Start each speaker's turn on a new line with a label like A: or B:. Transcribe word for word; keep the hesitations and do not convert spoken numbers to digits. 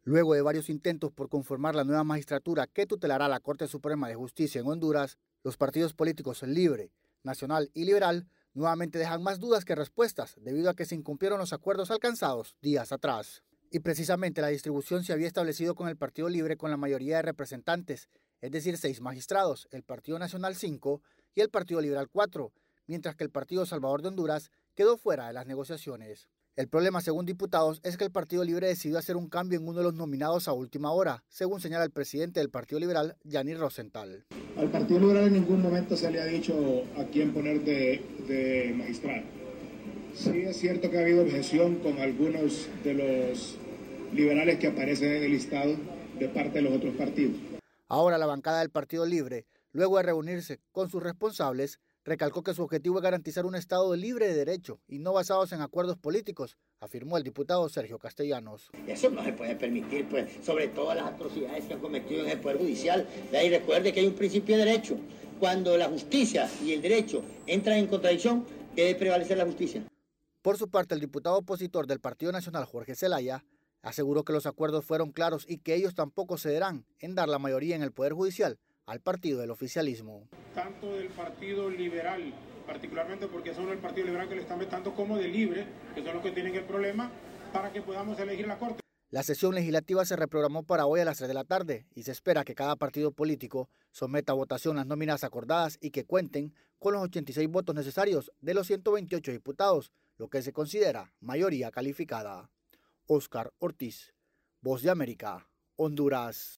A: Luego de varios intentos por conformar la nueva magistratura que tutelará la Corte Suprema de Justicia en Honduras, los partidos políticos Libre, Nacional y Liberal nuevamente dejan más dudas que respuestas debido a que se incumplieron los acuerdos alcanzados días atrás. Y precisamente la distribución se había establecido con el Partido Libre con la mayoría de representantes, es decir, seis magistrados, el Partido Nacional cinco y el Partido Liberal cuatro, mientras que el Partido Salvador de Honduras quedó fuera de las negociaciones. El problema, según diputados, es que el Partido Libre decidió hacer un cambio en uno de los nominados a última hora, según señala el presidente del Partido Liberal, Yanni Rosenthal.
B: Al Partido Liberal en ningún momento se le ha dicho a quién poner de, de magistrado. Sí es cierto que ha habido objeción con algunos de los liberales que aparecen en el listado de parte de los otros partidos.
A: Ahora la bancada del Partido Libre, luego de reunirse con sus responsables, recalcó que su objetivo es garantizar un Estado libre de derecho y no basados en acuerdos políticos, afirmó el diputado Sergio Castellanos.
C: Eso no se puede permitir, pues, sobre todo las atrocidades que han cometido en el Poder Judicial. Y recuerde que hay un principio de derecho. Cuando la justicia y el derecho entran en contradicción, debe prevalecer la justicia.
A: Por su parte, el diputado opositor del Partido Nacional, Jorge Zelaya, aseguró que los acuerdos fueron claros y que ellos tampoco cederán en dar la mayoría en el Poder Judicial al partido del oficialismo.
D: Tanto del Partido Liberal, particularmente porque son el Partido Liberal que le están vetando, como de Libre, que son los que tienen el problema, para que podamos elegir la Corte.
A: La sesión legislativa se reprogramó para hoy a las tres de la tarde y se espera que cada partido político someta a votación las nóminas acordadas y que cuenten con los ochenta y seis votos necesarios de los ciento veintiocho diputados, lo que se considera mayoría calificada. Óscar Ortiz, Voz de América, Honduras.